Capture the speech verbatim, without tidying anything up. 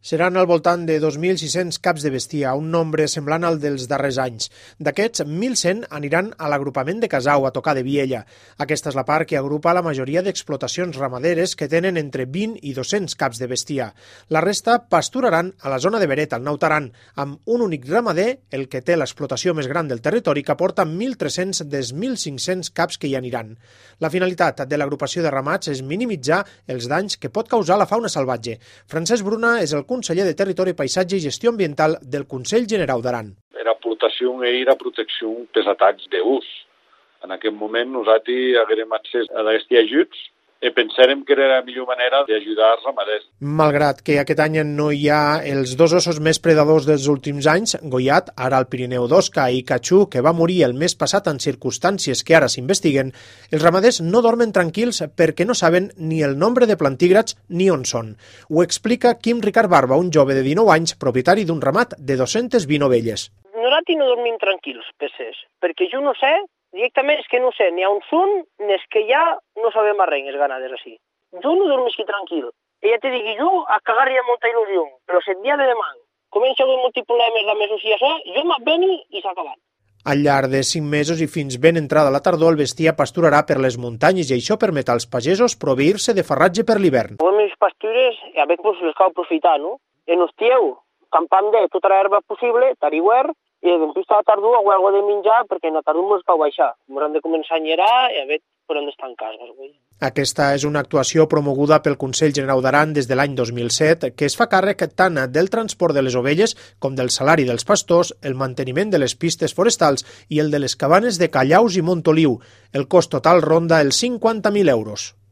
Seran al voltant de dos mil sis-cents caps de bestiar, un nombre semblant al dels darrers anys. D'aquests, mil cent aniran a l'agrupament de Casau, a tocar de Viella. Aquesta és la part que agrupa la majoria d'explotacions ramaderes que tenen entre vint i dos-cents caps de bestiar. La resta pasturaran a la zona de Beret, al Naut Aran, amb un únic ramader, el que té l'explotació més gran del territori, que aporta mil tres-cents dels mil cinc-cents caps que hi aniran. La finalitat de l'agrupació de ramats és minimitzar els danys que pot causar la fauna salvatge. Francesc Bruna és el conseller de Territori, Paisatge i Gestió Ambiental del Consell Generau d'Aran. Era aportació i era protecció dels atacs d'ús. En aquest moment nosaltres haguem accés a aquests ajuts i pensàrem que era la millor manera d'ajudar els ramaders. Malgrat que aquest any no hi ha els dos ossos més predadors dels últims anys, Goiat, ara al Pirineu d'Osca, i Cachú, que va morir el mes passat en circumstàncies que ara s'investiguen, els ramaders no dormen tranquils perquè no saben ni el nombre de plantígrads ni on són. Ho explica Quim Ricard Barba, un jove de dinou anys, propietari d'un ramat de dos-centes vint ovelles. Nosaltres no dormim tranquils, peces, perquè jo no sé, directament és que no sé ni on són, ni és que ja no sabem res, els ganaders així. Jo no dormisc tranquil. I ja te dic, jo a cagar hi ha molta il·lusió, però si el dia de demà comença a haver molts problemes de mesos i això, jo m'aveni i s'ha acabat. Al llarg de cinc mesos i fins ben entrada la tardor, el bestiar pasturarà per les muntanyes i això permet als pagesos proveir-se de farratge per l'hivern. Les meves pastures, a veure com les cal aprofitar, no? En estieu, campant de tota l'herba possible, tariuer, i després a la tardor ho hago de menjar perquè en la tardor ens cal baixar. Ens hem de començar a enyerar i a veure per on estan cases. Aquesta és una actuació promoguda pel Consell Generau d'Aran des de l'any dos mil set, que es fa càrrec tant del transport de les ovelles com del salari dels pastors, el manteniment de les pistes forestals i el de les cabanes de Callaus i Montoliu. El cost total ronda els cinquanta mil euros.